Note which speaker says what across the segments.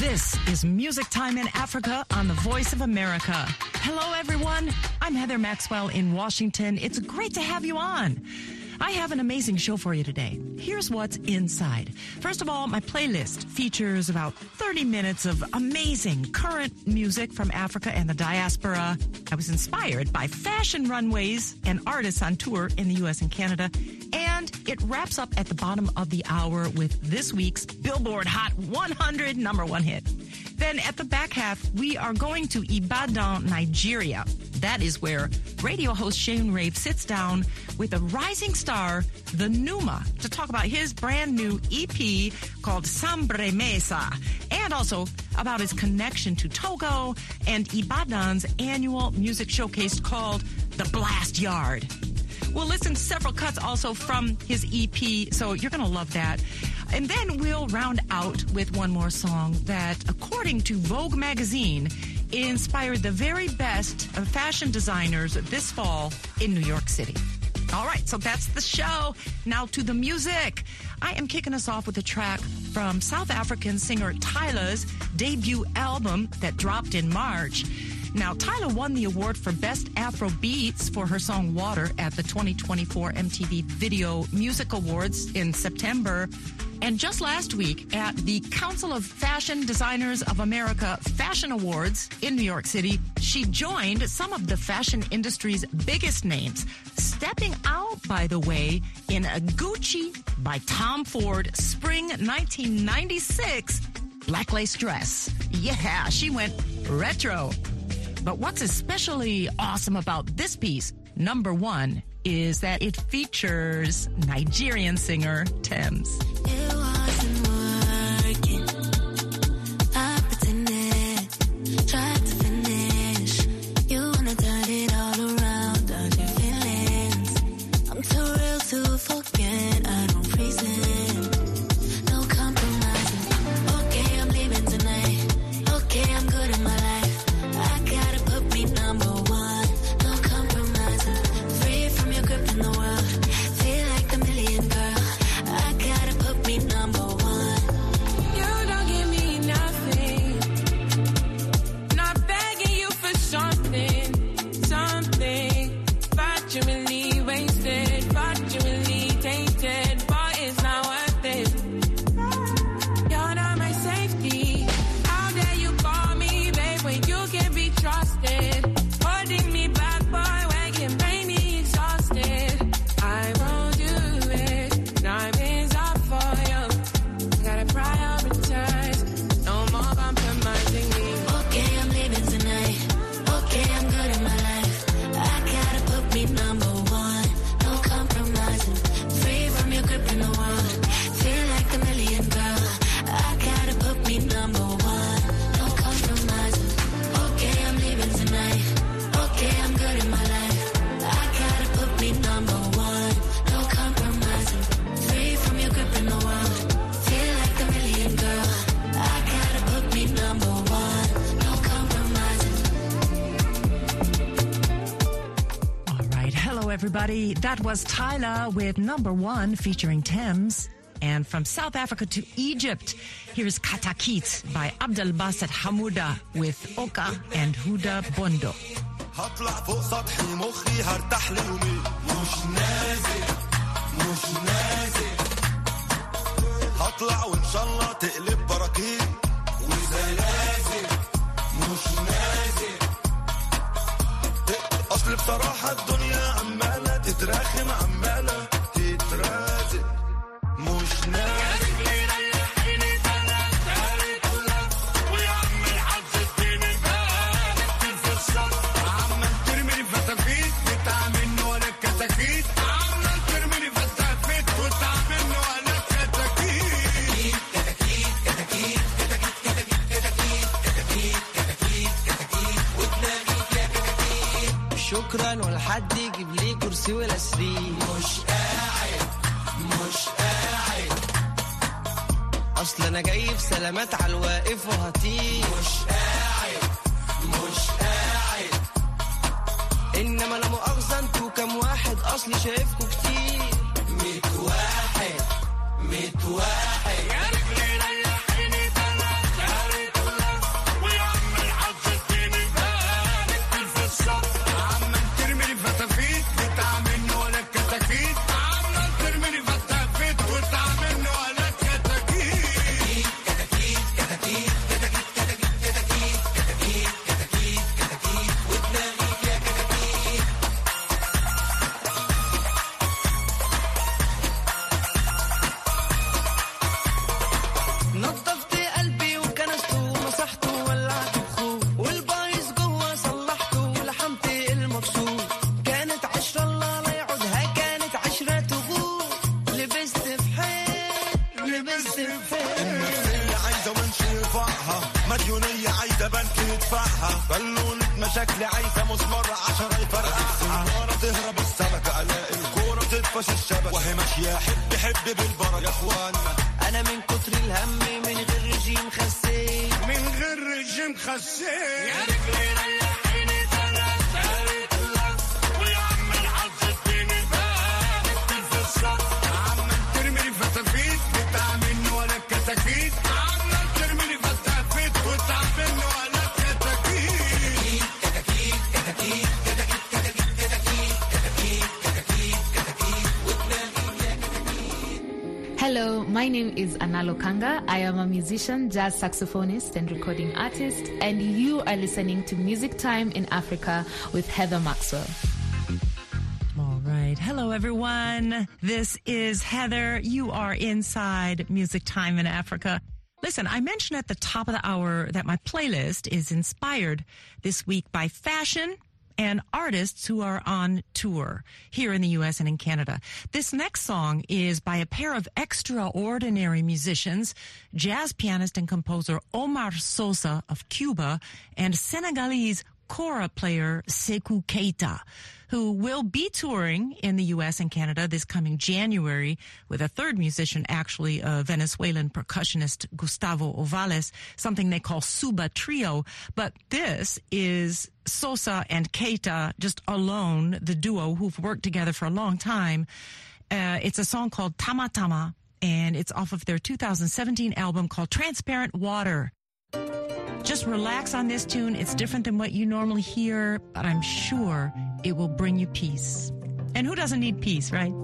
Speaker 1: This is Music Time in Africa on the Voice of America. Hello, everyone. I'm Heather Maxwell in Washington. It's great to have you on. I have an amazing show for you today. Here's what's inside. First of all, my playlist features about 30 minutes of amazing current music from Africa and the diaspora. I was inspired by fashion runways and artists on tour in the U.S. and Canada. And it wraps up at the bottom of the hour with this week's Billboard Hot 100 #1 hit. Then at the back half, we are going to Ibadan, Nigeria. That is where radio host Shane Rave sits down with a rising star, the Numa, to talk about his brand new EP called Sambre Mesa, and also about his connection to Togo and Ibadan's annual music showcase called The Blast Yard. We'll listen to several cuts also from his EP, so you're going to love that. And then we'll round out with one more song that, according to Vogue magazine, inspired the very best of fashion designers this fall in New York City. All right, so that's the show. Now to the music. I am kicking us off with a track from South African singer Tyla's debut album that dropped in March. Now, Tyla won the award for Best Afro Beats for her song Water at the 2024 MTV Video Music Awards in September. And just last week at the Council of Fashion Designers of America Fashion Awards in New York City, she joined some of the fashion industry's biggest names, stepping out, by the way, in a Gucci by Tom Ford Spring 1996 black lace dress. Yeah, she went retro. But what's especially awesome about this piece, #1, is that it features Nigerian singer Tems.
Speaker 2: It wasn't working. I pretended, tried to finish. You wanna turn it all around, don't you feelings? I'm too real to forget, I don't reason. No compromising. Okay, I'm leaving tonight. Okay, I'm good in my life. I gotta put me #1. No compromising. Free from your grip in the world. Feel like a million, girl. I gotta put me #1. You don't give me nothing. Not begging you for something. But you really wasted. But you really tainted. But it's not worth it. You're not my safety. How dare you call me, babe, when you can be trusted? Holding me back, boy, when you make me exhausted. I won't do it. Time is up for you. Gotta prioritize. No more compromising me. Okay, I'm leaving tonight. Okay, I'm good in my life. I gotta put me #1. No compromising. Free from your grip in the world. Feel like a million, girl. I gotta put me #1. No compromising. Okay, I'm leaving tonight. Okay, I'm good in my life. I gotta put me #1. No compromising. Free from your grip in the world. Feel like a million, girl. I gotta put me #1. No compromising.
Speaker 1: All right. Hello, everybody. That was Tyla with #1 featuring Tems. And from South Africa to Egypt, here's Katakit by Abdel Basset Hamouda with Oka and Huda Bondo.
Speaker 3: هطلع فوق سطحي مخي هرتاح ليومين مش نازل هطلع وان شاء الله تقلب براكين وزلازل مش نازل اصل بصراحة الدنيا عمالة تتراخم عمالة تترازل مش نازل
Speaker 4: شكرا ولحد يجيب لي كرسي ولا سرير
Speaker 3: مش قاعد
Speaker 4: اصل انا جاي في سلامات على الواقف وهطير
Speaker 3: مش قاعد
Speaker 4: انما لا مؤاخذه انتوا كام واحد اصلي شايفكوا كتير
Speaker 3: 100 واحد يا رجلينا يا حيني تلات ارفعها، مديونية عايزة بنك يدفعها، بالونة مشاكل عايزة مسمار 10 يفرقعها، سنارة تهرب السمكة الاقي الكورة تدفش الشبكة، وهي ماشية حب بالبركة يا اخوانا.
Speaker 4: انا من كتر الهم من غير رجيم خسيت،
Speaker 3: من غير رجيم خسيت،
Speaker 5: يا رجلي ريحيني تلات ويا عم الحظ اديني بقى في الصف،
Speaker 3: عمال ترمي لي فتافيت بتاع منه ولا الكتاكيت، عمال ترمي لي فتافيت وبتاع منه ولا الكتاكيت. كتاكيت كتاكيت كتاكيت كتاكيت كتاكيت كتاكيت كتاكيت كتاكيت
Speaker 6: Hello, my name is Analo Kanga. I am a musician, jazz saxophonist, and recording artist, and you are listening to Music Time in Africa with Heather Maxwell.
Speaker 1: All right. Hello, everyone. This is Heather. You are inside Music Time in Africa. Listen, I mentioned at the top of the hour that my playlist is inspired this week by fashion and artists who are on tour here in the U.S. and in Canada. This next song is by a pair of extraordinary musicians, jazz pianist and composer Omar Sosa of Cuba and Senegalese kora player Sekou Keita, who will be touring in the U.S. and Canada this coming January with a third musician, actually a Venezuelan percussionist Gustavo Ovales, something they call Suba Trio. But this is Sosa and Keita just alone, the duo who've worked together for a long time. It's a song called Tama Tama, and it's off of their 2017 album called Transparent Water. Just relax on this tune. It's different than what you normally hear, but I'm sure it will bring you peace. And who doesn't need peace, right?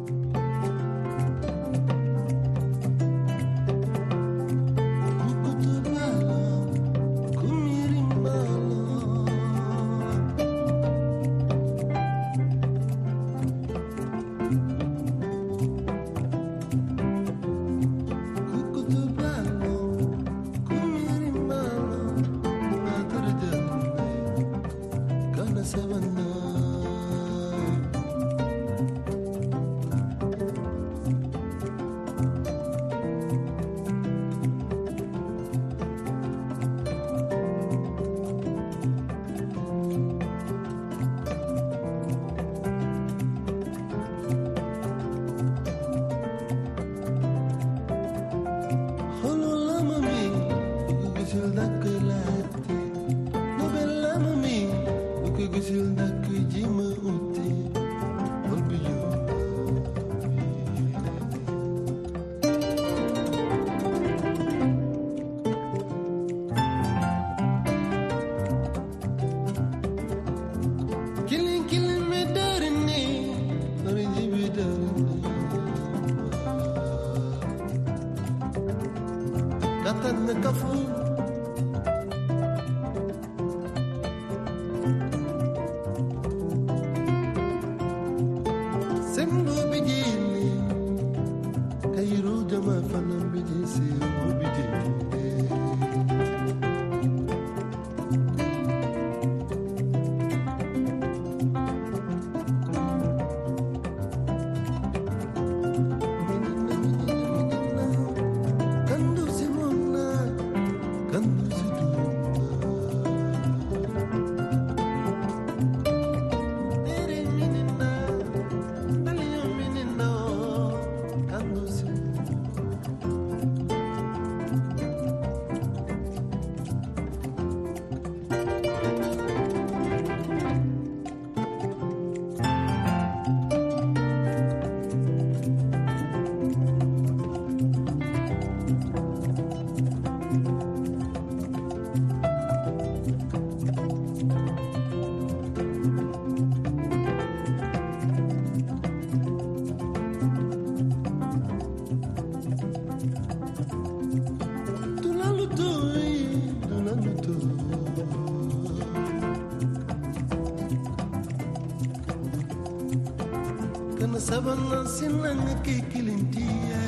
Speaker 7: Sabana sinanga kikilintia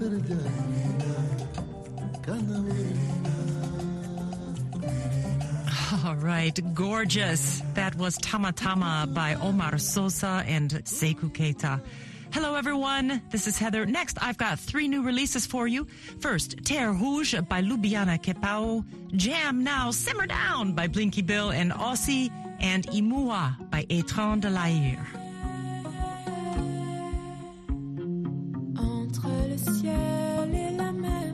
Speaker 1: All right, gorgeous. That was Tama Tama by Omar Sosa and Sekou Keita. Hello, everyone. This is Heather. Next, I've got 3 new releases for you. First, Terre Rouge by Lubiana Kepao, Jam Now, Simmer Down by Blinky Bill and Aussie, and Imua by Etran de l'Aïr.
Speaker 2: Entre le ciel et la mer,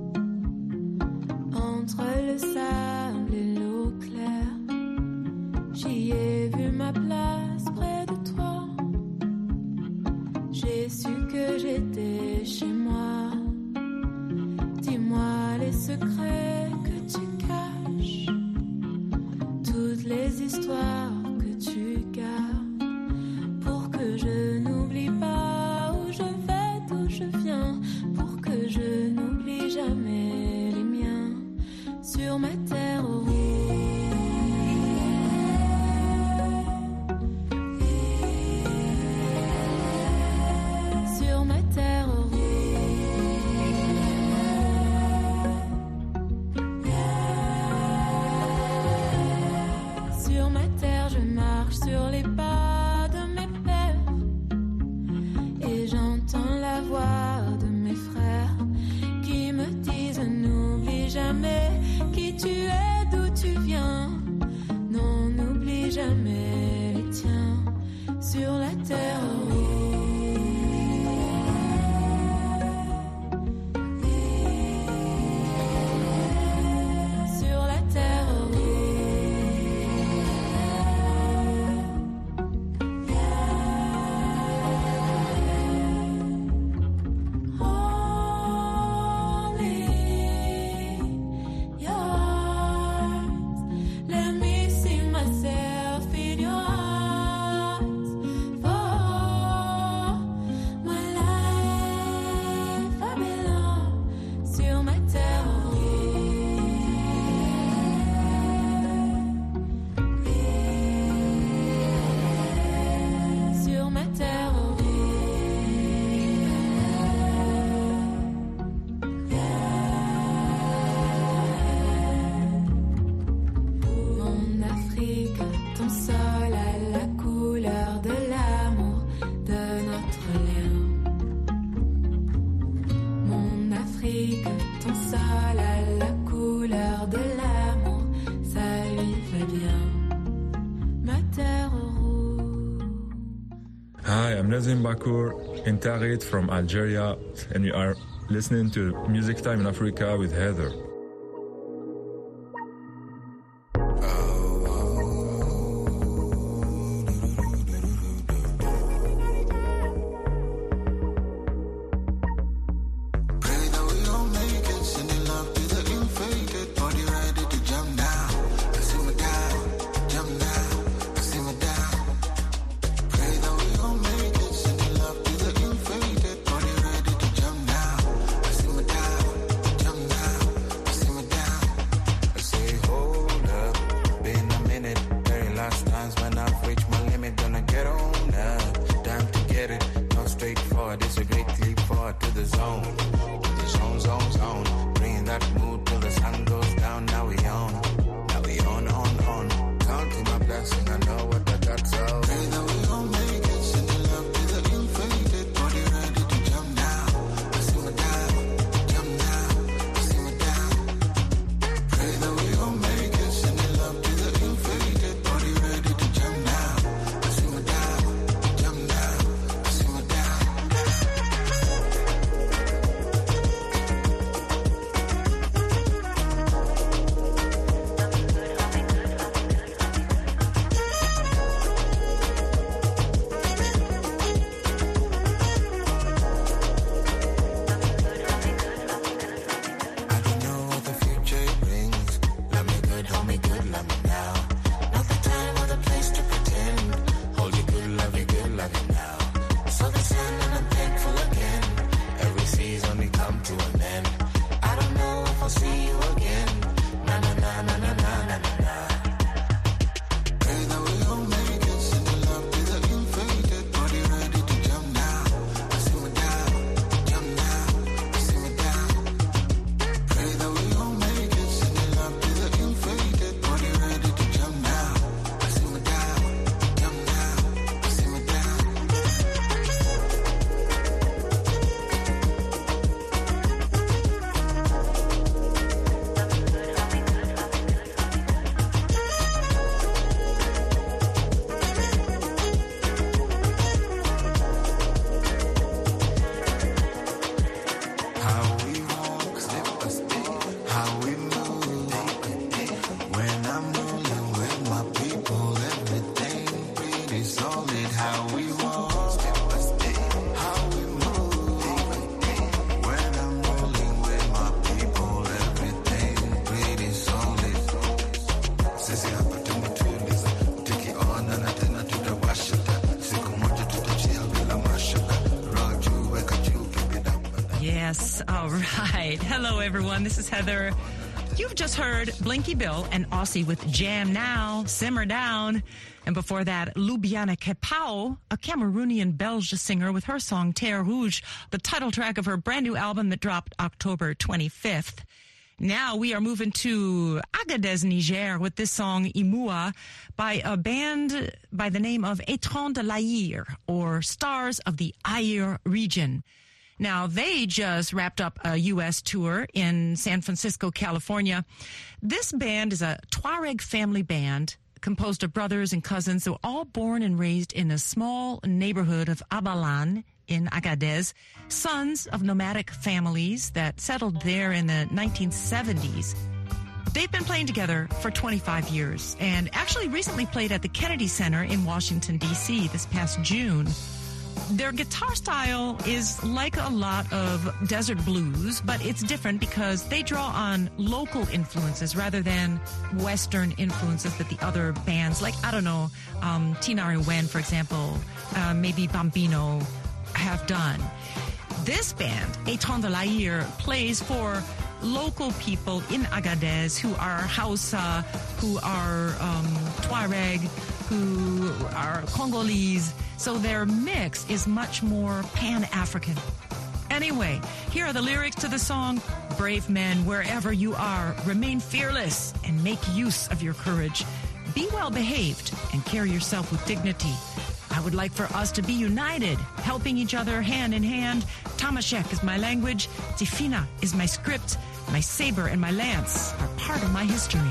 Speaker 2: entre le sable et l'eau claire, j'y ai vu ma place près de toi. J'ai su que j'étais chez moi. Dis-moi les secrets que tu caches, toutes les histoires que tu gardes, pour que je n'oublie pas où je vais, d'où je viens, pour que je n'oublie jamais les miens sur ma terre rouge. Sur ma terre rouge. Sur ma terre, je marche sur les pas de mes pères et j'entends la voix de mes frères qui me disent n'oublie jamais qui tu es, d'où tu viens. Non, n'oublie jamais les tiens sur la terre rouge. Sur la terre only yours. Let me see myself in your eyes. For my life I belong sur ma terre rouge. Sur ma terre Mon Afrique, ton sol a la couleur de l'amour de notre lien. Mon Afrique, ton sol a la couleur de l'amour, ça lui fait bien. Ma terre rouge.
Speaker 8: Hi, I'm Nazim Bakour in Tarit from Algeria, and you are listening to Music Time in Africa with Heather.
Speaker 3: Pray that we all make it. Sending love to the infaded. Body ready to jump now. Simmer down, jump now. Simmer down. Pray that we all make it. Sending love to the infaded. Body ready to jump now. Simmer down, jump now. Simmer down.
Speaker 9: I say, hold up, been a minute. Very last times when I've reached my limit, gonna get on up. Time to get it, no straightforward. It's a great leap forward to the zone. Zone. Bringing that mood till the sun goes down. Now we on. Counting my blessing, I know what I got, so.
Speaker 3: Pray that we all make it. Sending love to the infaded. Body ready to jump now. Simmer down, jump now. Simmer down. Pray that we all make it. Sending love to the infaded. Body ready to jump now. Simmer down, jump now. Simmer down.
Speaker 1: Yes, all right. Hello, everyone. This is Heather. You've just heard Blinky Bill and Aussie with Jam Now, Simmer Down. And before that, Lubiana Kepao, a Cameroonian Belge singer with her song Terre Rouge, the title track of her brand new album that dropped October 25th. Now we are moving to Agadez, Niger, with this song Imua by a band by the name of Étrons de l'Aïr, or Stars of the Aïr region. Now, they just wrapped up a U.S. tour in San Francisco, California. This band is a Tuareg family band composed of brothers and cousins who were all born and raised in a small neighborhood of Abalan in Agadez, sons of nomadic families that settled there in the 1970s. They've been playing together for 25 years and actually recently played at the Kennedy Center in Washington, D.C. this past June. Their guitar style is like a lot of desert blues, but it's different because they draw on local influences rather than Western influences that the other bands, like, I don't know, Tinari Wen, for example, maybe Bambino, have done. This band, Étrons de l'Aïr, plays for local people in Agadez who are Hausa, who are Tuareg, who are Congolese. So their mix is much more Pan-African. Anyway, here are the lyrics to the song, Brave men, wherever you are, remain fearless and make use of your courage. Be well behaved and carry yourself with dignity. I would like for us to be united, helping each other hand in hand. Tamashek is my language. Tifina is my script. My saber and my lance are part of my history.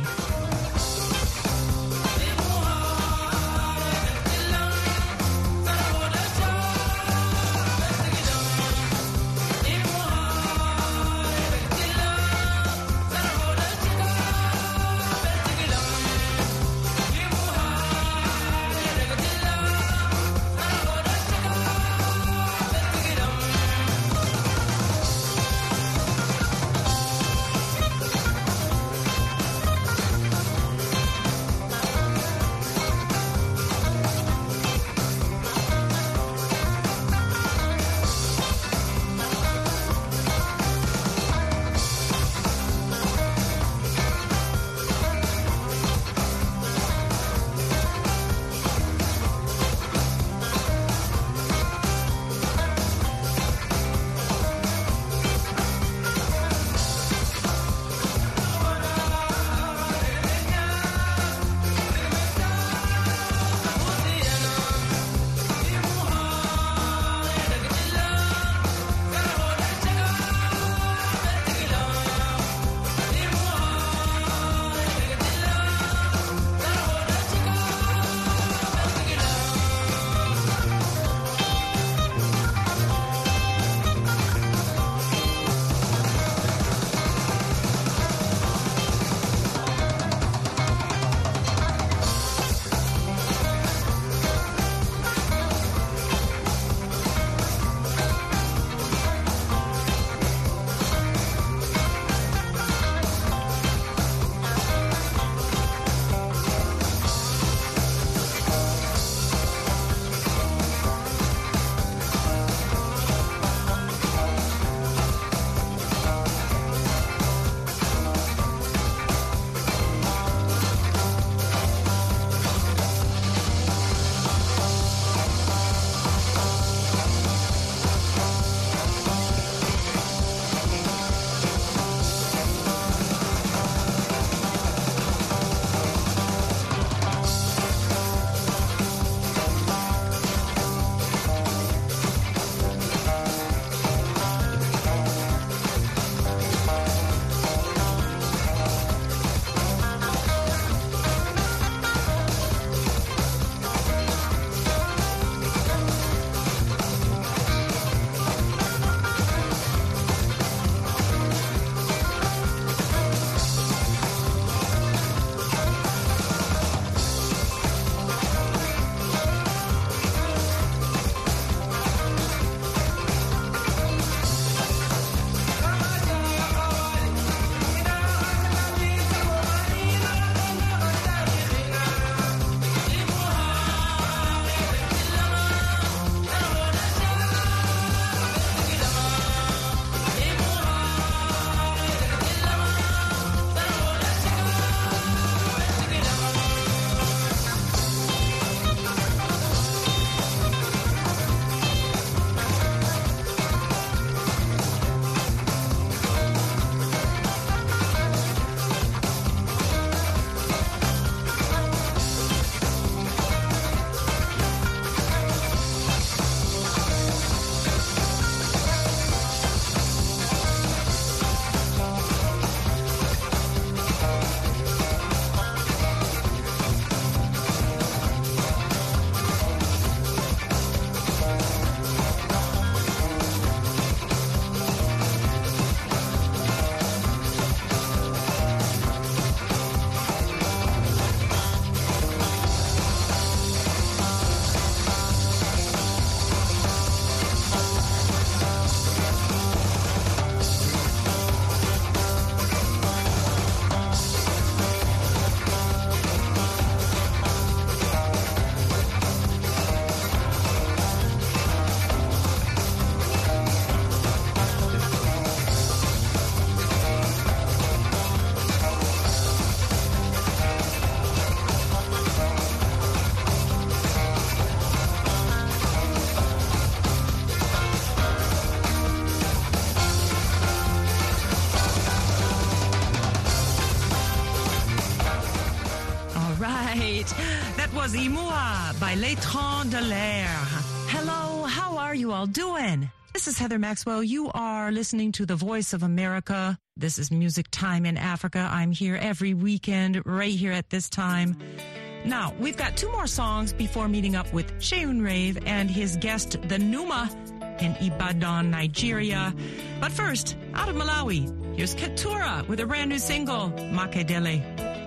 Speaker 1: was Imua by Les Trons de l'Air. Hello, how are you all doing? This is Heather Maxwell. You are listening to the Voice of America. This is Music Time in Africa. I'm here every weekend, right here at this time. Now, we've got two more songs before meeting up with Sheun Rave and his guest, the Numa, in Ibadan, Nigeria. But first, out of Malawi, here's Keturah with a brand new single, Makedele.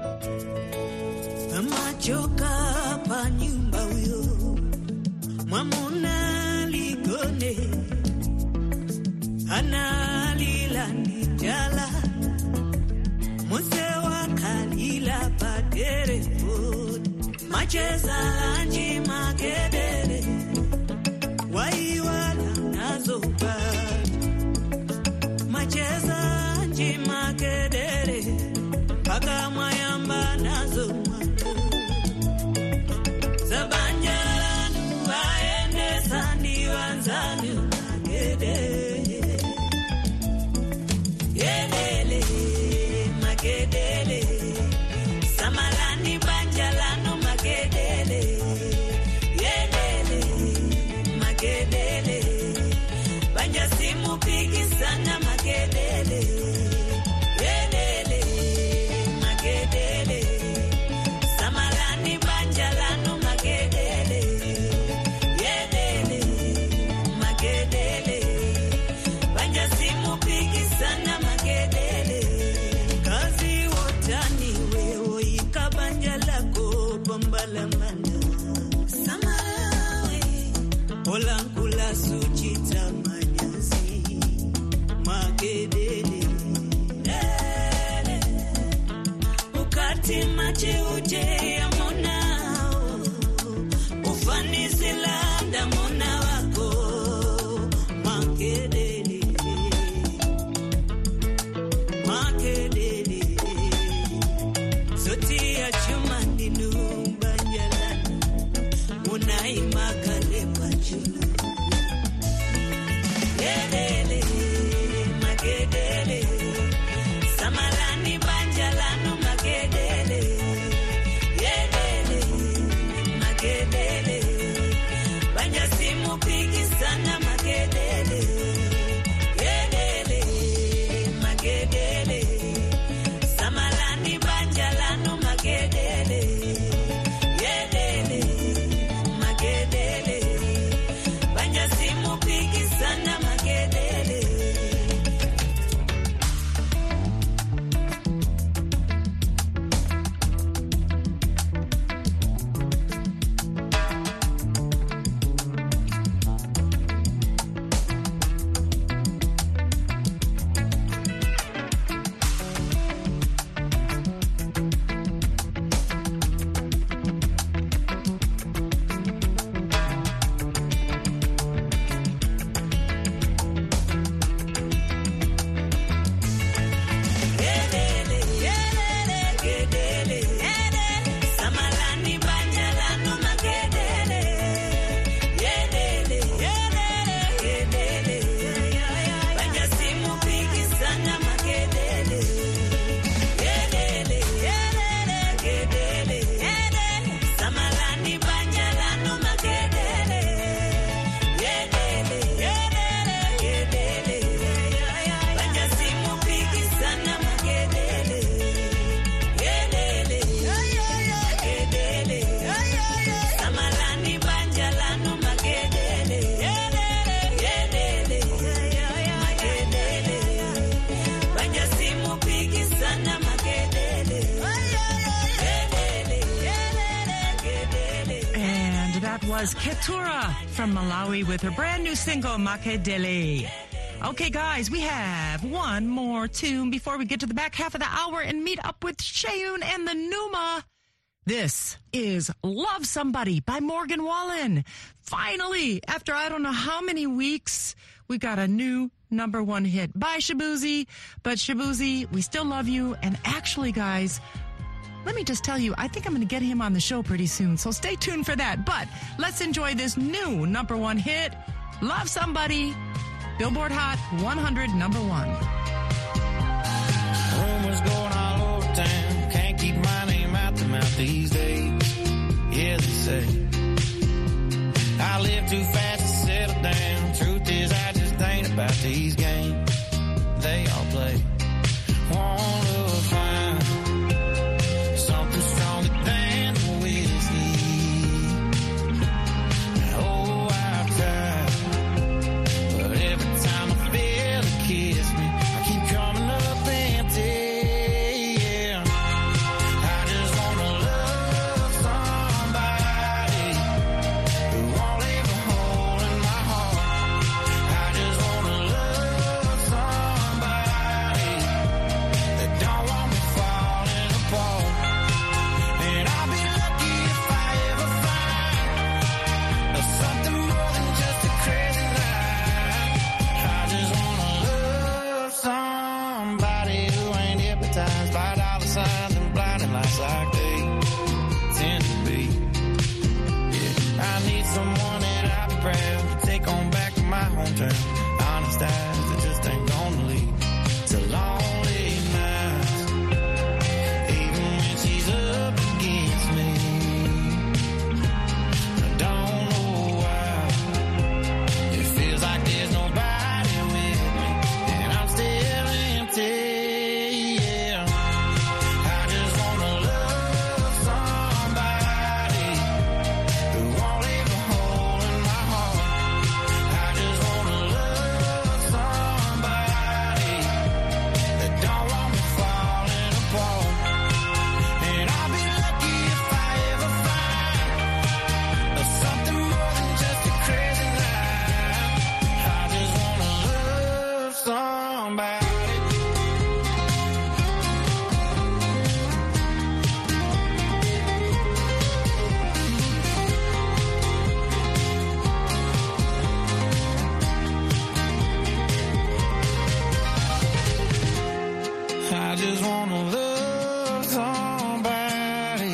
Speaker 10: Amachoka pa nyumba uyo Mwamuna ligone Analila nijala Musewa kalila pa telefoni Macheza anji makedele Waiwala nazoka Macheza anji makedele Paka mayamba nazoka Zabanjaranu waende sandi wanzanu magede Yelele magedele Samalani banjalanu magedele Yelele magedele Banja simu pigi sana magedele Yelele magedele Samalani banjalanu magedele Yelele magedele Banja simu pigi sana magedele Kazi wotani wewe ikabanjalako bambala mana Samalawe Olankula suchita manyazi magedele Ukati mache uje ya monao Ufanisi landa mona wako Makedele Makedele Zoti ya chuma ninu banjalana Munai makale pachulu Yelele Makedele Samalani banjalanu magedele Yelele magedele Banja simu pigi sana magedele Yelele magedele Samalani banjalanu magedele Yelele magedele Banja simu pigi sana magedele Samalani banjalanu magedele Yelele Banja simu pigi sana magedele Yelele Samalani banjalanu magedele Yelele Banja simu pigi sana magedele Yelele Samalani banjalanu magedele Yelele Banja simu pigi sana magedele
Speaker 1: And that was Keturah from Malawi with her brand new single, Makedele. Okay, guys, we have one more tune before we get to the back half of the hour and meet up with Sheun and the Numa. This is Love Somebody by Morgan Wallen. Finally, after I don't know how many weeks, we got a new #1 hit by Shabuzi. But Shabuzi, we still love you. And actually, guys, let me just tell you, I think I'm going to get him on the show pretty soon. So stay tuned for that. But let's enjoy this new #1 hit, Love Somebody, Billboard Hot 100 #1.
Speaker 11: Rumors going all over town. Can't keep my name out the mouth these days. Yeah, they say. I live too fast to settle down. Truth is, I just ain't about these games they all play. Wanna find something stronger than whiskey. Oh, I've tried, but every time I feel it kiss me, I keep coming up empty. Yeah, I just wanna love somebody who won't leave a hole in my heart. I just wanna love somebody that don't want me falling apart. And I'll be lucky if I ever find something more than just a crazy night. I just wanna love somebody who ain't hypnotized by dollar signs and blinding lights like they tend to be. Yeah, I need someone that I'll be proud to take on back to my hometown. Honest eyes that just ain't gonna lead to lonely nights. Even when she's up against me, I don't know why. It feels like there's nobody with me, and I'm still empty. Yeah, I just wanna love somebody who won't leave a hole in my heart. I just wanna love somebody that don't want me falling apart. And I'll be lucky if I ever find something more than just a crazy night. I just wanna love somebody. I just wanna love somebody.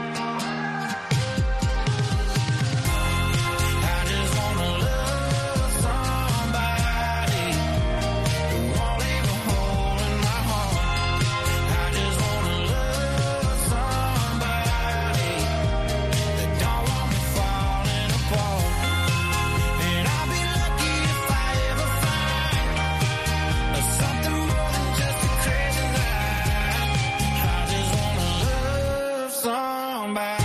Speaker 11: I just wanna love somebody who won't leave a hole in my heart. I just wanna love somebody that don't want me falling apart. And I'll be lucky if I ever find something more than just a crazy night. I just wanna love somebody.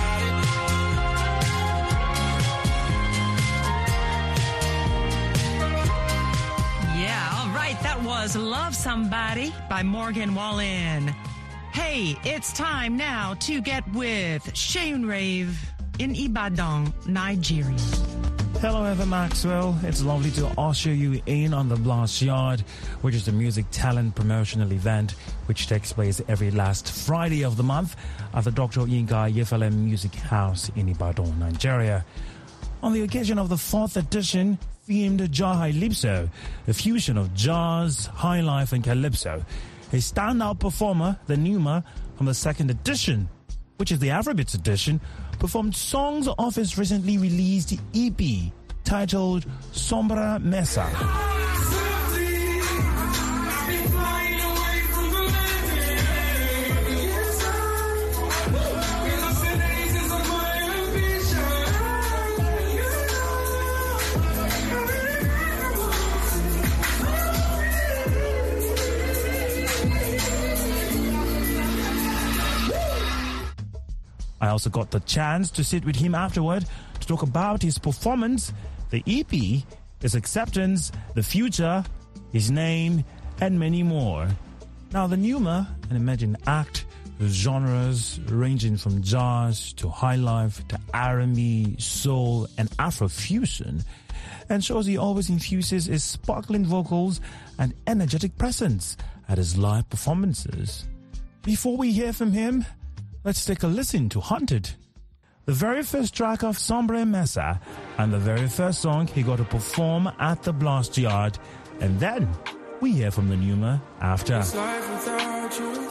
Speaker 1: Yeah, all right. That was Love Somebody by Morgan Wallen. Hey, it's time now to get with Shane Rave in Ibadan, Nigeria.
Speaker 12: Hello, Heather Maxwell. It's lovely to usher you in on the Blast Yard, which is a music talent promotional event which takes place every last Friday of the month at the Dr. Yinka Yefele Music House in Ibadan, Nigeria. On the occasion of the 4th edition, themed Jahai Lipso, a fusion of jazz, high life and calypso, a standout performer, the Numa, from the 2nd edition, which is the Afrobeats edition, performed songs off his recently released EP titled Sombra Mesa. I also got the chance to sit with him afterward to talk about his performance, the EP, his acceptance, the future, his name, and many more. Now, the Numa, an imagined act with genres ranging from jazz to high life to R&B, soul, and Afrofusion, and shows he always infuses his sparkling vocals and energetic presence at his live performances. Before we hear from him, let's take a listen to Haunted, the very first track of Sombra Mesa, and the very first song he got to perform at the Blast Yard. And then we hear from the Numa after.
Speaker 5: It's life without you.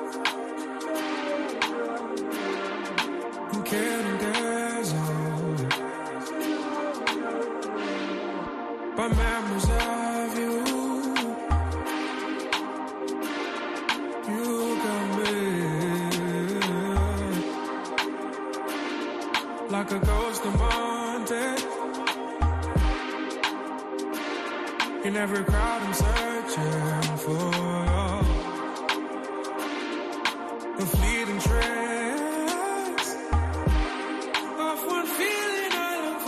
Speaker 5: You can't dazzle. But memories of you, you got me like a
Speaker 2: in every crowd, I'm searching for a fleeting trace of one feeling I look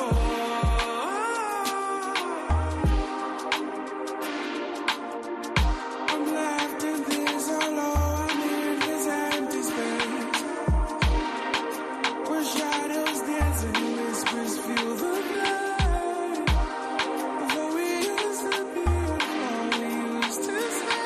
Speaker 2: for. I'm left in this alone, I'm in this empty space where shadows dance and whispers feel the pain of what we used to be and what we used to say.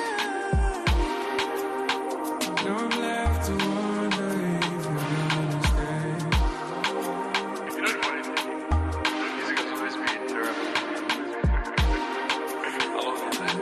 Speaker 2: Now I'm left to wonder if you're gonna stay.
Speaker 13: If you don't mind, the music has always been terrible. I love music.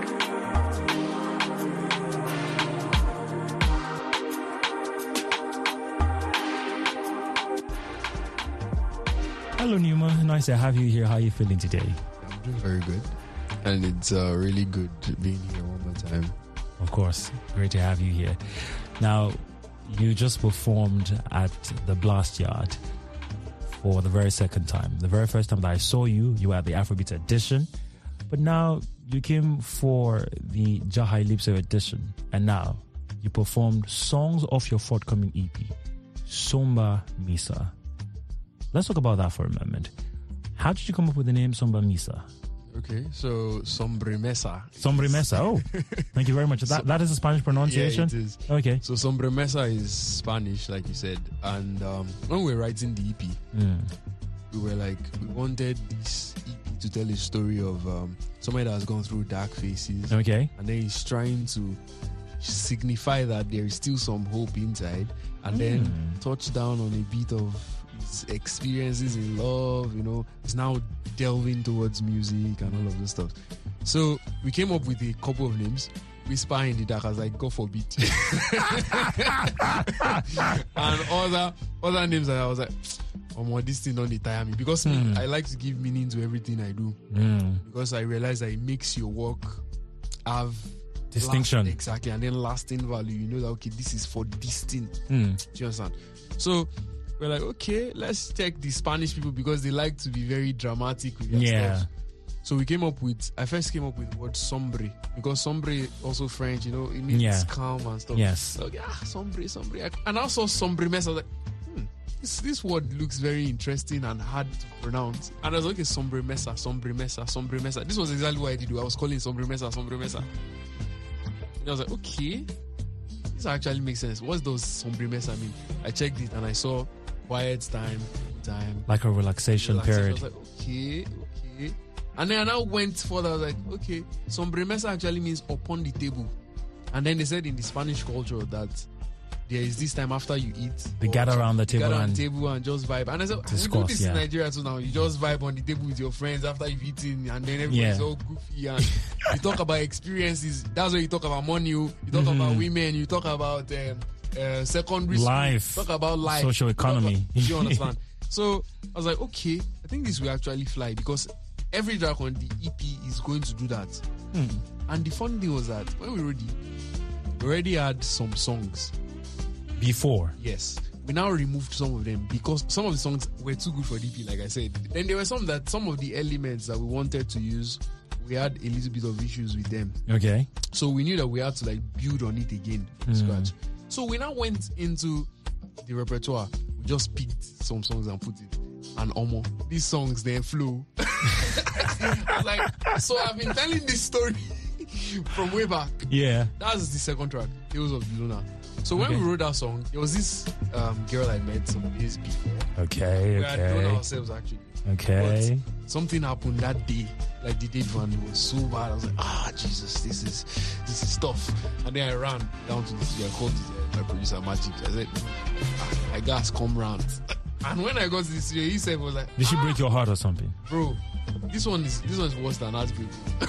Speaker 12: Hello, Numa. Nice to have you here. How are you feeling today?
Speaker 14: I'm doing very good. And it's really good being here one more time.
Speaker 12: Of course. Great to have you here. Now, you just performed at the Blast Yard for the very second time. The very first time that I saw you, you were at the Afrobeat edition. But now you came for the Jahai Lipso edition. And now you performed songs off your forthcoming EP, Somba Misa. Let's talk about that for a moment. How did you come up with the name Somba Misa?
Speaker 14: Okay, so Sombremesa.
Speaker 12: Sombremesa. Oh, thank you very much. That is a Spanish pronunciation?
Speaker 14: Yeah, it is.
Speaker 12: Okay.
Speaker 14: So Sombremesa is Spanish, like you said. And when we were writing the EP, we were like, we wanted this EP to tell a story of somebody that has gone through dark phases.
Speaker 12: Okay.
Speaker 14: And then he's trying to signify that there is still some hope inside. And then touch down on a bit of his experiences in love, you know. He's now delving towards music and all of this stuff. So we came up with a couple of names. Whisper in the Dark, I was like, God forbid. And other names that I was like, oh, this thing don't tire me. Because me, I like to give meaning to everything I do. Because I realize that it makes your work have
Speaker 12: distinction.
Speaker 14: Exactly. And then lasting value. You know that, okay, this is for this thing. Do you understand? So we're like, okay, let's check the Spanish people because they like to be very dramatic with their stuff. So I first came up with the word sombre because sombre also French, you know, it means calm and stuff.
Speaker 12: Yes.
Speaker 14: So, sombre. And also sombremesa, I was like, this word looks very interesting and hard to pronounce. And I was like, okay, sombremesa. This was exactly what I did. I was calling sombremesa. And I was like, okay, this actually makes sense. What does sombremesa mean? I checked it and I saw quiet time.
Speaker 12: Like a relaxation period.
Speaker 14: I was like, okay. And then I now went further. I was like, okay, sombremesa actually means upon the table. And then they said in the Spanish culture that there is this time after you eat.
Speaker 12: They gather around the table
Speaker 14: and just vibe. And I said, we do this in Nigeria too now. You just vibe on the table with your friends after you've eaten, and then everybody's all goofy. And you talk about experiences. That's where you talk about money. You talk about women. You talk about secondary
Speaker 12: life.
Speaker 14: School. Talk about life.
Speaker 12: Social economy.
Speaker 14: You understand? So I was like, okay, I think this will actually fly because every track on the EP is going to do that. And the fun thing was that when we already had some songs.
Speaker 12: Before?
Speaker 14: Yes. We now removed some of them because some of the songs were too good for the EP, like I said. Then there were some of the elements that we wanted to use, we had a little bit of issues with them.
Speaker 12: Okay.
Speaker 14: So we knew that we had to like build on it again from scratch. So we now went into the repertoire. We just picked some songs and put it. And these songs then flew. I was like, so I've been telling this story from way back.
Speaker 12: Yeah.
Speaker 14: That's the second track, Tales of the Luna. So when we wrote that song, there was this girl I met some years before.
Speaker 12: Okay.
Speaker 14: We had known ourselves actually.
Speaker 12: Okay.
Speaker 14: But something happened that day, like the day one, it was so bad. I was like, Jesus, this is tough. And then I ran down to the studio. I called my producer Magic. I said, I guys come round. And when I got to the studio, he said, was like,
Speaker 12: did she break your heart or something?
Speaker 14: Bro, this one is worse than heartbreak.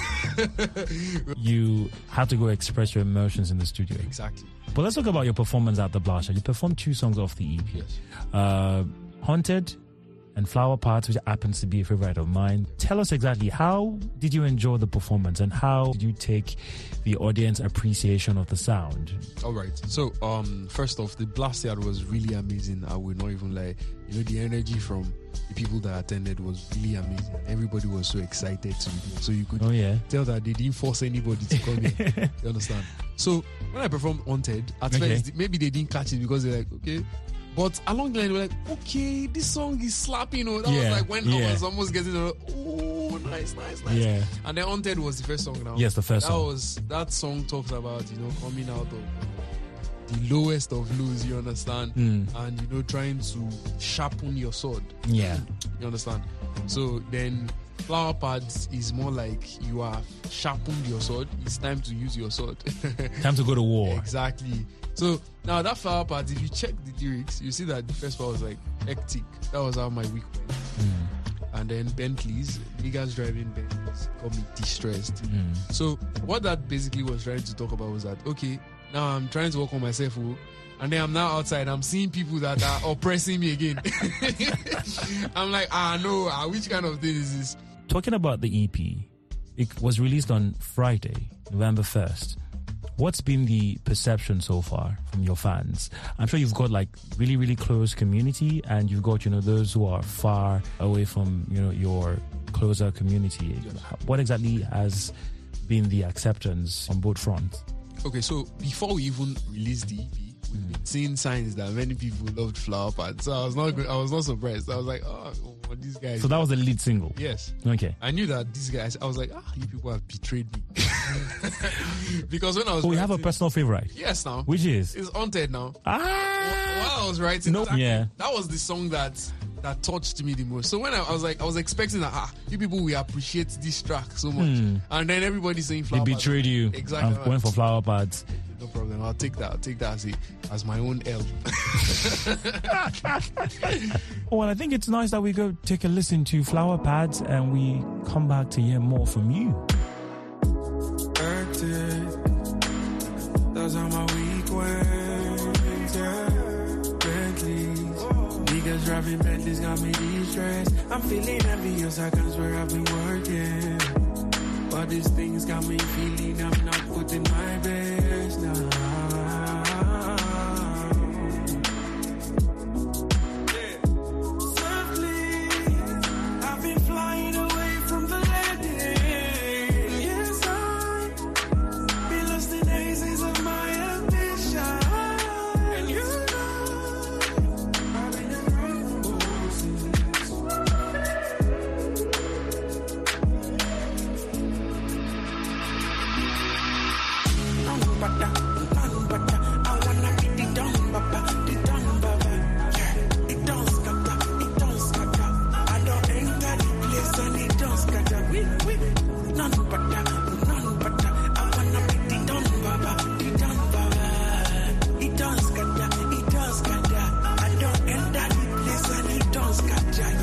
Speaker 12: You had to go express your emotions in the studio.
Speaker 14: Exactly.
Speaker 12: But let's talk about your performance at the Blast Yard. You performed 2 songs off the EP.
Speaker 14: Yes.
Speaker 12: Haunted and Flower Pods, which happens to be a favorite of mine. Tell us exactly, how did you enjoy the performance and how did you take the audience appreciation of the sound?
Speaker 14: All right. So, first off, the blast yard was really amazing. I will not even lie. You know, the energy from the people that attended was really amazing. Everybody was so excited to be there. So you could tell that they didn't force anybody to come in. You understand? So when I performed Haunted, at first, maybe they didn't catch it because they're like, okay. But along the line, they were like, okay, this song is slapping. That was like when I was almost getting, oh, nice.
Speaker 12: Yeah.
Speaker 14: And then Haunted was the first song now.
Speaker 12: Yes, the first song.
Speaker 14: That song talks about, coming out of the lowest of lows, you understand? And, trying to sharpen your sword.
Speaker 12: Yeah.
Speaker 14: You understand? So then Flower Pods is more like you have sharpened your sword. It's time to use your sword.
Speaker 12: Time to go to war.
Speaker 14: Exactly. So now that Flower Pods, if you check the lyrics, you see that the first part was like hectic. That was how my week went. And then Bentleys, niggas driving Bentleys got me distressed. So what that basically was trying to talk about was that, okay, now I'm trying to work on myself, and then I'm now outside, I'm seeing people that are oppressing me again. I'm like, no, which kind of thing is this?
Speaker 12: Talking about the EP, it was released on Friday, November 1st. What's been the perception so far from your fans? I'm sure you've got like really, really close community, and you've got, those who are far away from, your closer community. Yes. What exactly has been the acceptance on both fronts?
Speaker 14: Okay, so before we even released the EP, we've been seeing signs that many people loved Flower Pods. So I was not surprised. I was like, these guys.
Speaker 12: So that was the lead single?
Speaker 14: Yes.
Speaker 12: Okay.
Speaker 14: I knew that these guys, I was like, you people have betrayed me. Because when I was
Speaker 12: we have a personal favorite.
Speaker 14: Yes, now.
Speaker 12: Which is?
Speaker 14: It's Haunted now.
Speaker 12: While
Speaker 14: I was writing,
Speaker 12: that
Speaker 14: was the song that touched me the most. So when I was expecting that, you people will appreciate this track so much. And then everybody's saying Flower Pods.
Speaker 12: They betrayed you.
Speaker 14: Exactly.
Speaker 12: I went for Flower Pods.
Speaker 14: No problem. I'll take that as my own L.
Speaker 12: Well, I think it's nice that we go take a listen to Flower Pods and we come back to hear more from you.
Speaker 4: That's how my week went. Bentleys, niggas driving Bentleys got me distressed. I'm feeling envious, I can swear I've been working. But these things got me feeling I'm not putting my best now. Softly, I've been flying away from the landing. Yes, I've been lost in hazes of my ambition. And you know, I've been a grateful since. I wanna be the Don Baba, the Don Baba. Yeah, it don't scatter, it don't scatter. I don't enter the place and it don't scatter. None but I wanna be the Don Baba, the Don Baba. It don't scatter, it don't scatter. I don't enter the place and it don't scatter.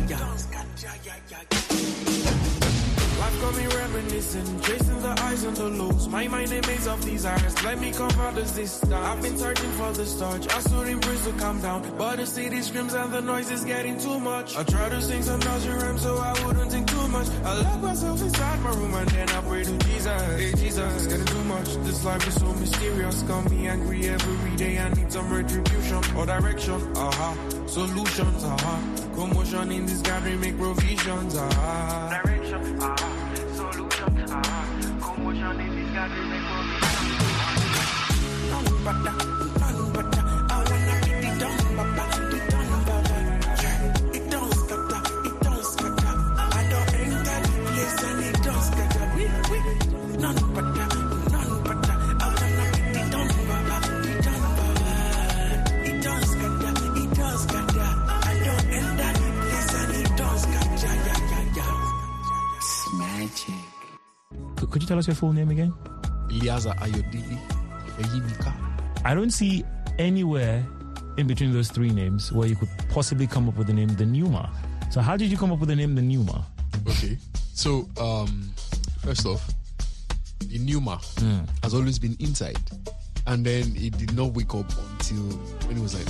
Speaker 4: Life got me reminiscing, chasing the highs and the lows. My mind a maze of desires. Let me come out as this star. I've been searching for the start. I stood in praise to calm down, but the city screams and the noise is getting too much. I try to sing some nursery rhymes so I wouldn't think too much. I lock myself inside my room and then I pray to Jesus. Hey Jesus, it's getting too much. This life is so mysterious. Got me angry every day. I need some retribution or direction. Solutions. Commotion in this gathering, make provisions. Direction. Solutions. Commotion in this gathering, make provisions. None but I wanna be the Don Baba, the Don Baba. Yeah, it don't scatter. I don't enter the place and it don't scatter. None but I wanna be the Don Baba, the Don Baba. It don't scatter. I don't enter the place and it don't scatter. It's magic.
Speaker 12: Could you tell us your full name again?
Speaker 14: Eliezer Ayodele Ifeyimika.
Speaker 12: I don't see anywhere in between those three names where you could possibly come up with the name The Numa. So how did you come up with the name The Numa?
Speaker 14: Okay. So, first off, the Numa has always been inside. And then it did not wake up until when it was like,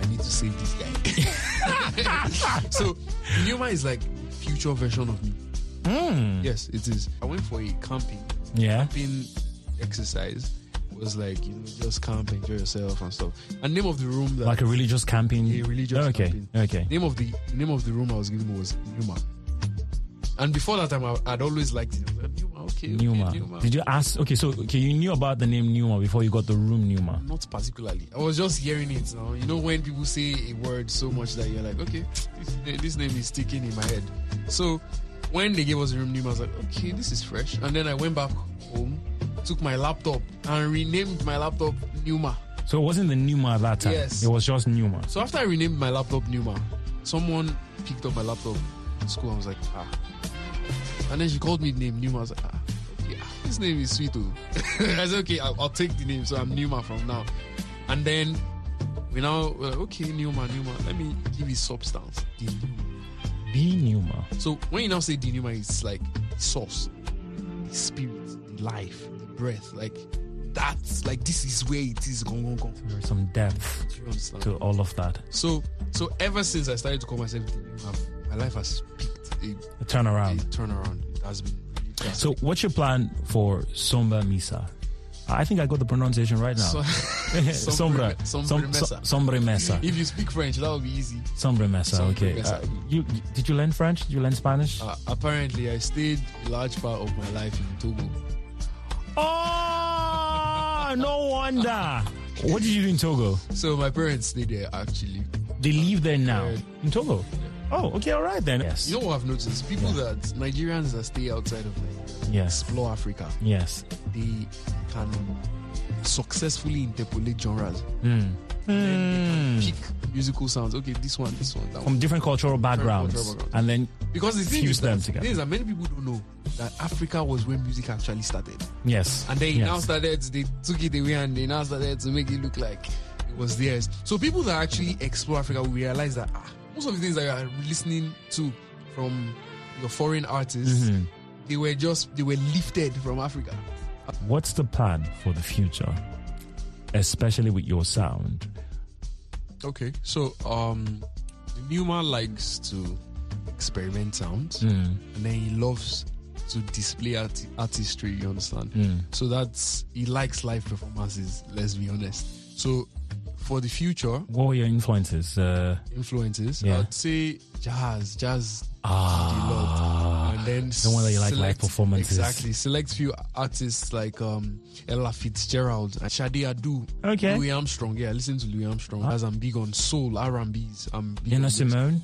Speaker 14: I need to save this guy. So Numa is like future version of me. Yes, it is. I went for a camping exercise. It was like, just camp, enjoy yourself and stuff. And name of the room that,
Speaker 12: like a religious camping.
Speaker 14: a religious camping.
Speaker 12: Okay.
Speaker 14: Name of the room I was given was Numa. And before that time, I'd always liked it. Numa, okay,
Speaker 12: Numa.
Speaker 14: Numa.
Speaker 12: Did you ask? Okay, so you knew about the name Numa before you got the room Numa?
Speaker 14: Not particularly. I was just hearing it now. You know, when people say a word so much that you're like, okay, this name is sticking in my head. So when they gave us the room Numa, I was like, okay, this is fresh. And then I went back home, took my laptop, and renamed my laptop Numa.
Speaker 12: So it wasn't the Numa at that time?
Speaker 14: Yes.
Speaker 12: It was just Numa.
Speaker 14: So after I renamed my laptop Numa, someone picked up my laptop in school. I was like, And then she called me the name Numa. I was like, okay, this name is sweet too. I said, okay, I'll take the name. So I'm Numa from now. And then we're like, okay, Numa. Let me give it substance.
Speaker 12: The Numa.
Speaker 14: So when you now say the Numa, it's like source, the spirit, the life, the breath. Like that's like, this is where it is. Go.
Speaker 12: There's some depth to all of that.
Speaker 14: So ever since I started to call myself the Numa, my life has picked
Speaker 12: a turnaround.
Speaker 14: It has been really drastic.
Speaker 12: So what's your plan for Sombra Mesa? I think I got the pronunciation right now. Sombre Mesa.
Speaker 14: If you speak French, that would be easy.
Speaker 12: Sombre Mesa, okay. Did you learn French? Did you learn Spanish?
Speaker 14: Apparently, I stayed a large part of my life in Togo.
Speaker 12: Oh, no wonder. What did you do in Togo?
Speaker 14: So my parents stayed there, actually.
Speaker 12: They live there now? In Togo? Oh, okay, all right then. Yes.
Speaker 14: You know what I've noticed? Nigerians that stay outside of Nigeria, explore Africa.
Speaker 12: Yes.
Speaker 14: They can successfully interpolate genres. And then they can pick musical sounds. Okay, this one, that
Speaker 12: from
Speaker 14: one.
Speaker 12: different cultural backgrounds. And then
Speaker 14: because the thing
Speaker 12: fuse
Speaker 14: is
Speaker 12: them
Speaker 14: that,
Speaker 12: together.
Speaker 14: The thing is that many people don't know that Africa was where music actually started.
Speaker 12: Yes.
Speaker 14: And they now started, they took it away and they now started to make it look like it was theirs. So people that actually explore Africa will realize that most of the things that you are listening to from your foreign artists, they were lifted from Africa.
Speaker 12: What's the plan for the future, especially with your sound?
Speaker 14: Okay, so Numa likes to experiment sounds, and then he loves to display artistry. You understand? So he likes live performances. Let's be honest. So for the future,
Speaker 12: what were your influences?
Speaker 14: Yeah. I'd say jazz. A lot. And then
Speaker 12: the one that you like live performances.
Speaker 14: Exactly. Select few artists like Ella Fitzgerald and Sade Adu.
Speaker 12: Okay.
Speaker 14: Louis Armstrong. Yeah, listen to Louis Armstrong. As I'm big on soul, R&Bs.
Speaker 12: Nina Simone.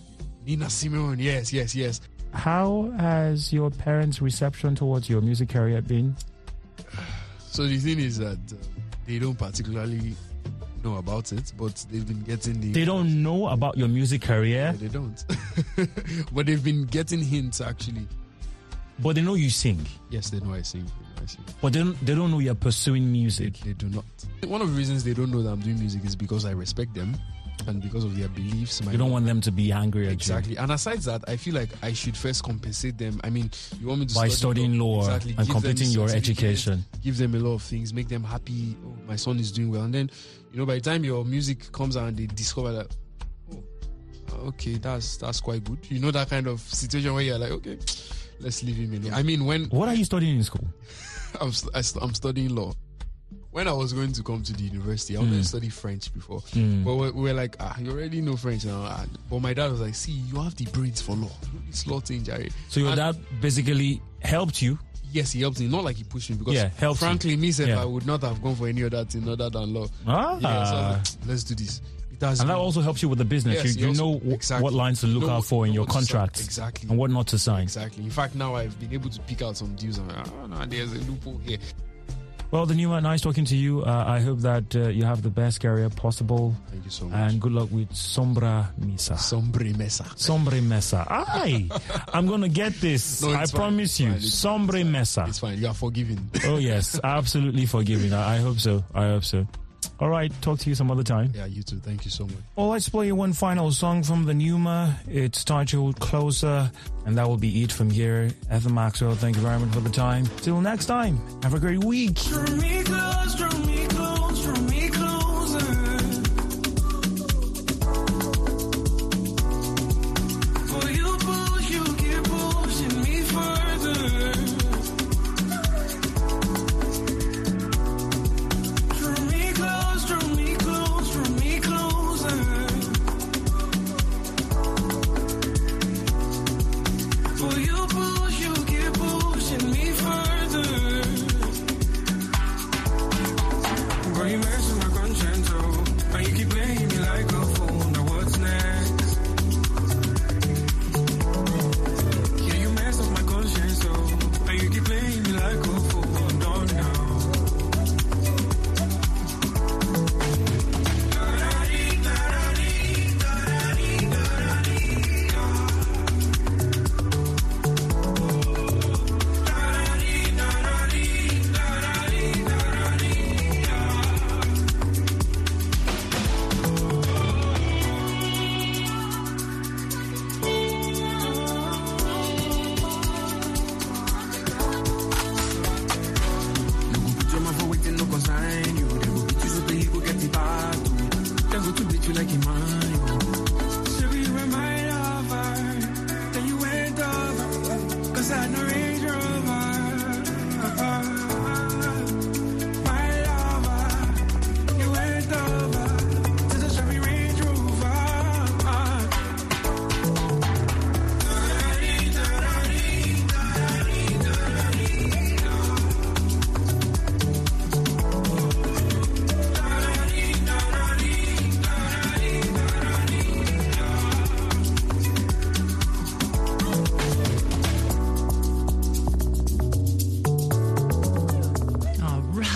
Speaker 14: Yes.
Speaker 12: How has your parents' reception towards your music career been?
Speaker 14: So the thing is that they don't particularly know about it, but they've been getting
Speaker 12: They don't know about your music career?
Speaker 14: Yeah, they don't. But they've been getting hints, actually.
Speaker 12: But they know you sing?
Speaker 14: Yes, they know I sing.
Speaker 12: But they don't know you're pursuing music?
Speaker 14: They do not. One of the reasons they don't know that I'm doing music is because I respect them and because of their beliefs.
Speaker 12: You don't want them to be angry at you?
Speaker 14: Exactly. And aside that, I feel like I should first compensate them. I mean, you want me to
Speaker 12: by studying law and completing your education.
Speaker 14: Give them a lot of things, make them happy. Oh, my son is doing well. And then, by the time your music comes out and they discover that, okay, that's quite good. You know, that kind of situation where you're like, okay, let's leave him alone. I mean,
Speaker 12: what are you studying in school?
Speaker 14: I'm studying law. When I was going to come to the university, I wanted to study French before. But we were like, you already know French now. But my dad was like, see, you have the brains for law. It's law thing, Jerry.
Speaker 12: So your dad basically helped you?
Speaker 14: Yes, he helped me. Not like he pushed me, because frankly, I would not have gone for any other thing other than law. So I was like, let's do this.
Speaker 12: And that also helps you with the business.
Speaker 14: Yes,
Speaker 12: you know what lines to look out for in your contracts.
Speaker 14: Exactly.
Speaker 12: And what not to sign.
Speaker 14: Exactly. In fact, now I've been able to pick out some deals. I'm like, there's a loophole here.
Speaker 12: Well, the Numa, nice talking to you. I hope that you have the best career possible.
Speaker 14: Thank you so much.
Speaker 12: And good luck with Sombra Mesa.
Speaker 14: Sombre Mesa.
Speaker 12: Aye. I'm going to get this. I promise you. Sombre Mesa.
Speaker 14: It's fine. You are forgiven.
Speaker 12: Oh, yes. Absolutely forgiven. I hope so. All right. Talk to you some other time.
Speaker 14: Yeah, you too. Thank you so much.
Speaker 12: Well, let's play you one final song from the Numa. It's titled Closer. And that will be it from here. Heather Maxwell, thank you very much for the time. Till next time. Have a great week.
Speaker 11: Draw me close, draw me close, draw me closer.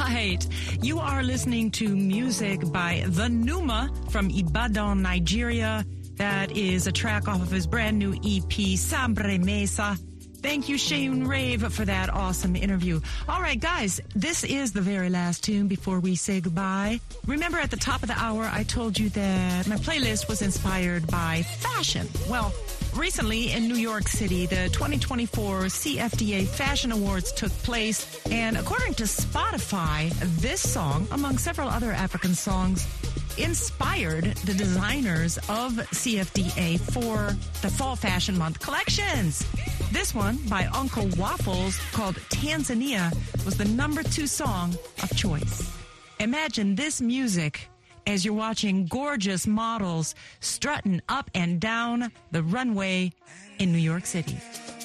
Speaker 1: right. You are listening to music by The Numa from Ibadan, Nigeria. That is a track off of his brand new EP, Sambre Mesa. Thank you, Sheun Rave, for that awesome interview. All right, guys, this is the very last tune before we say goodbye. Remember at the top of the hour, I told you that my playlist was inspired by fashion. Well, recently in New York City, the 2024 CFDA Fashion Awards took place. And according to Spotify, this song, among several other African songs, inspired the designers of CFDA for the Fall Fashion Month collections. This one by Uncle Waffles, called Tanzania, was the #2 song of choice. Imagine this music as you're watching gorgeous models strutting up and down the runway in New York City.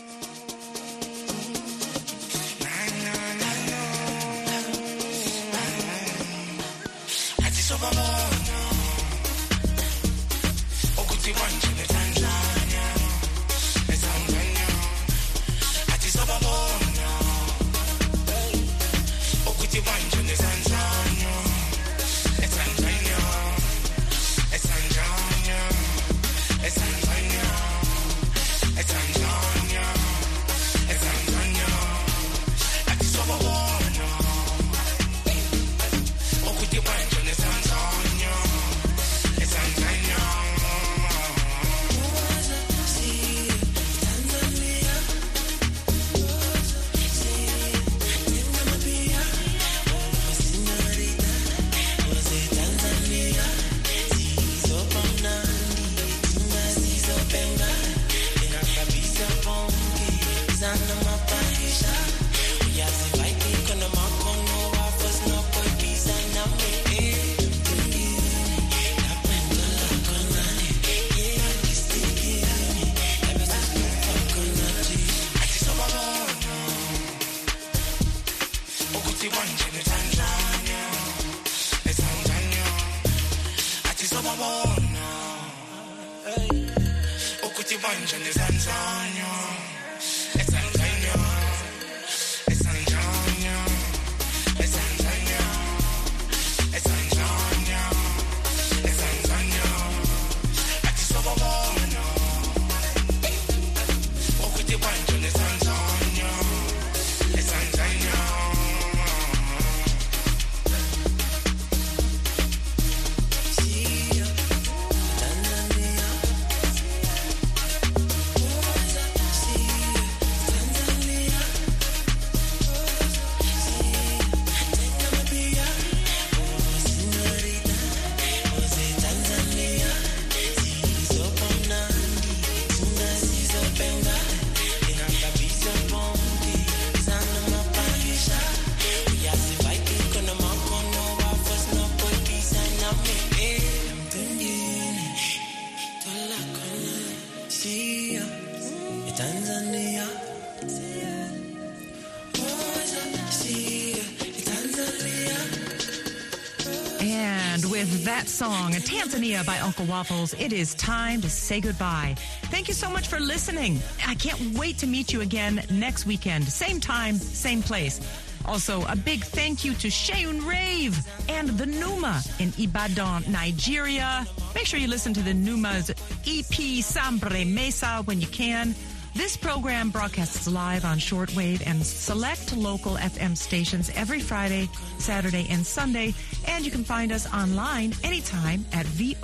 Speaker 1: That song, Tanzania by Uncle Waffles, it is time to say goodbye. Thank you so much for listening. I can't wait to meet you again next weekend. Same time, same place. Also, a big thank you to Sheun Rave and the Numa in Ibadan, Nigeria. Make sure you listen to the Numa's EP, Sambre Mesa, when you can. This program broadcasts live on shortwave and select local FM stations every Friday, Saturday, and Sunday. And you can find us online anytime at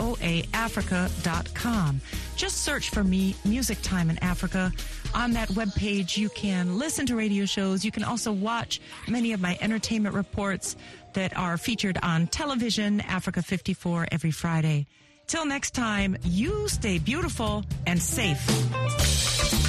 Speaker 1: voaafrica.com. Just search for me, Music Time in Africa. On that webpage, you can listen to radio shows. You can also watch many of my entertainment reports that are featured on television, Africa 54, every Friday. Till next time, you stay beautiful and safe.